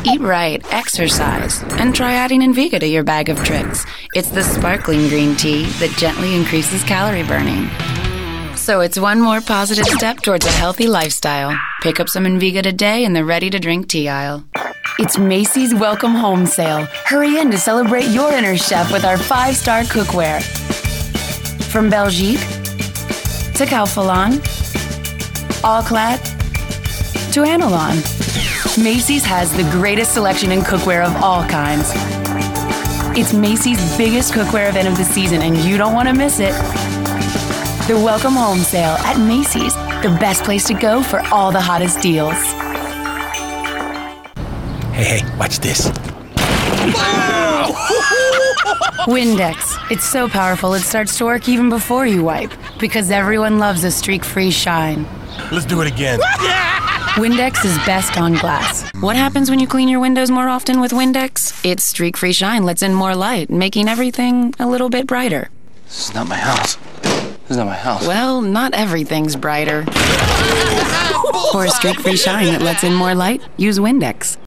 Eat right, exercise, and try adding Invega to your bag of tricks. It's the sparkling green tea that gently increases calorie burning. So it's one more positive step towards a healthy lifestyle. Pick up some Invega today in the ready-to-drink tea aisle. It's Macy's Welcome Home Sale. Hurry in to celebrate your inner chef with our 5-star cookware. From Belgique to Calphalon, All-Clad to Analon. Macy's has the greatest selection in cookware of all kinds. It's Macy's biggest cookware event of the season, and you don't want to miss it. The Welcome Home Sale at Macy's, the best place to go for all the hottest deals. Hey, watch this. Windex. It's so powerful it starts to work even before you wipe, because everyone loves a streak-free shine. Let's do it again. Windex is best on glass. What happens when you clean your windows more often with Windex? Its streak-free shine lets in more light, making everything a little bit brighter. This is not my house. This is not my house. Well, not everything's brighter. For a streak-free shine that lets in more light, use Windex.